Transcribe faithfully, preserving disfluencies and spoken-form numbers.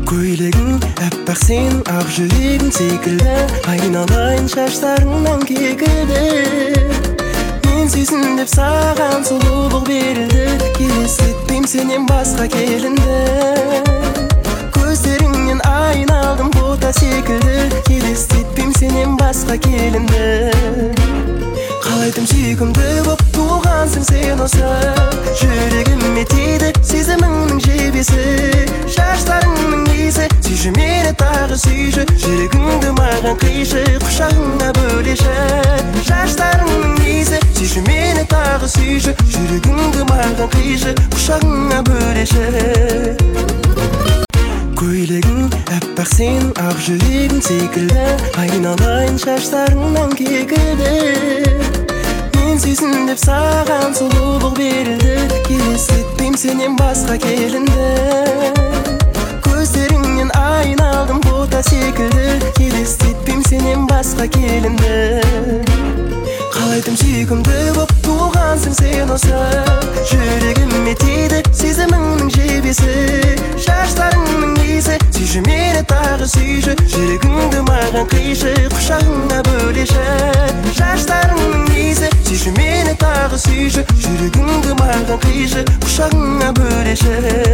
Көйлегің әппақ сен ақ жүрегің секілді, айналайын шаштарыңнан кекілді. Мен сүйсін деп саған сұлулық берілді, елестетпейм сенен басқа келінді. Көздеріңнен айналдым бота секілді, елестетпейм сенен басқа келінді. Қалайтым сүйкімді боп туғансың сен осы, жүрегіме тиді сезіміңнің жебесі. Шаштарыңның иісі, сүйші мені тағы сүйші, жүрегіңді маған қишы, құшағыңа бөлеші. Шаштарыңның иісі, сүйші мені тағы сүйші, жүрегіңді маған қишы, құшағыңа бөлеші. Көйлегің әппақ сен ақ жүрегің секілді, айналайын шаштарыңнан кекілді. Мен сүйсін деп саған сұлулық берілді, елестетпейм сенен басқа келінді. Көздеріңнен айналдым бота секілді, елестетпейм сенен басқа келінді. Қалайтым сүйкімді боп туғансың сен осы, жүрегіме тиді сезіміңнің жебесі. Шаштарыңның иісі, сүйші мені тағы сүйші, жүрегіңді маған қишы, құшағыңа бөлеші. Шаштарыңның иісі, сүйші мені тағы сүйші, жүрегіңді маған қишы, құшағыңа бөлеші.